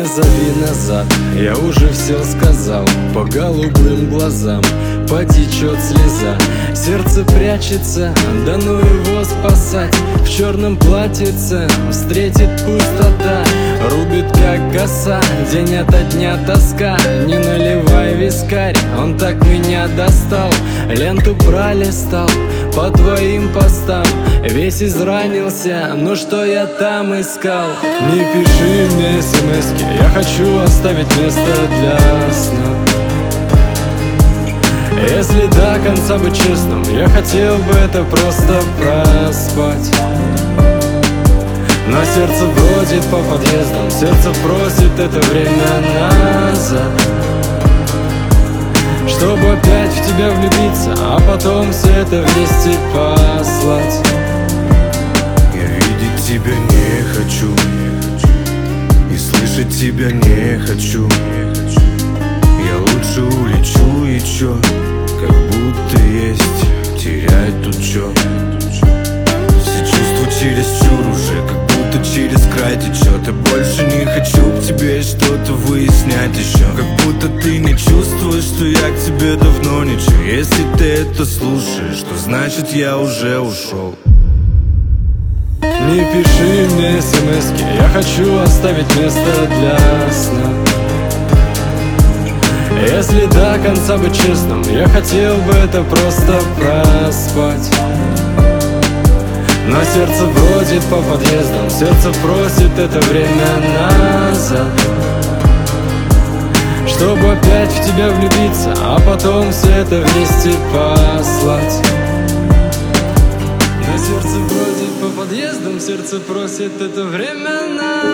зови назад, я уже все сказал. По голубым глазам потечет слеза, сердце прячется, да ну его спасать. В черном платьице встретит пустота, рубит как коса, день ото дня тоска. Не наливай вискарь, он так меня достал. Ленту пролистал по твоим постам, весь изранился, но что я там искал? Не пиши мне смски, я хочу оставить место для сна. Если до конца быть честным, я хотел бы это просто проспать. Но сердце бродит по подъездам, сердце просит это время назад, чтобы опять в тебя влюбиться, а потом все это вместе послать. Я видеть тебя не хочу, и слышать тебя не хочу. Я лучше улечу и чё, как будто есть, терять тут чё. Все чувства чересчур уже, как будто через край течет. Я больше не хочу к тебе что-то выяснять еще, как будто ты не чувствуешь, что я к тебе давно ничего. Если ты это слушаешь, то значит я уже ушел. Не пиши мне смски, я хочу оставить место для сна. Если до конца быть честным, я хотел бы это просто проспать. Но сердце бродит по подъездам, сердце просит это время назад, чтобы опять в тебя влюбиться, а потом все это вместе послать. Но сердце бродит по подъездам, сердце просит это время назад.